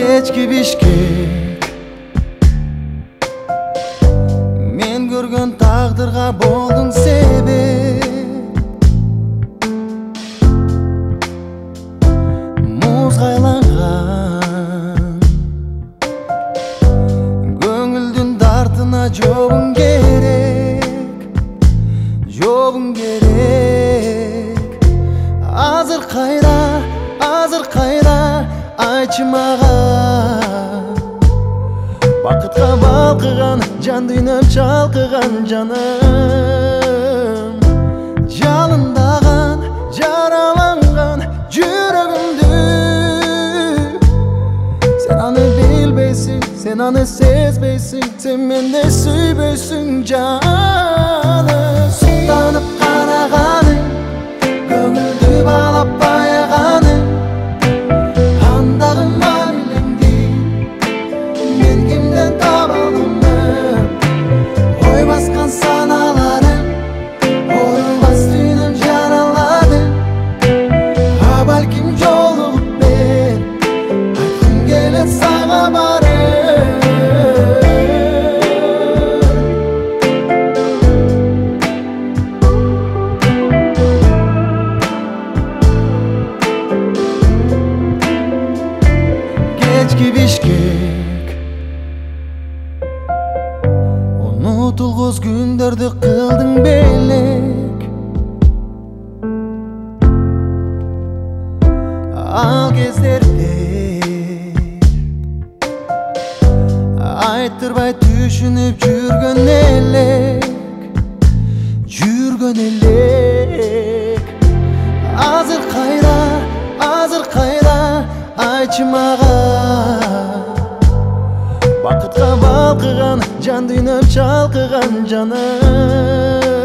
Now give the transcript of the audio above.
Kechki Bishkek men ko'rgan taqdirga bo'lding sebep muz qaylangan ko'ngilдің dardına jobun gerek Hazır kayda aytчы мага Бақытқа балқыған жан дүйнөм чалқыған жаным Жалындаған, жараланған жүрөгүмдү Sen аны билбейсиң, sen аны сезбейсиң Sen менде сүйбөйсүң жаным Суктанып караганың көңүлдү балап баяганың Андагы мамилеңди мен кимден табалымын Ой баскан саналарым орулбас дүйнөм жаралады А балким жолугуп бер айткым келет сага Kechki Bishkek Unutulguz günlerdi kıldың belek Al кездерде Айттырбай түшүнүп жүргөн элек Азыр кайда айтчы мага Бақытқа балқыған жан дүйнөм чалқыған жаным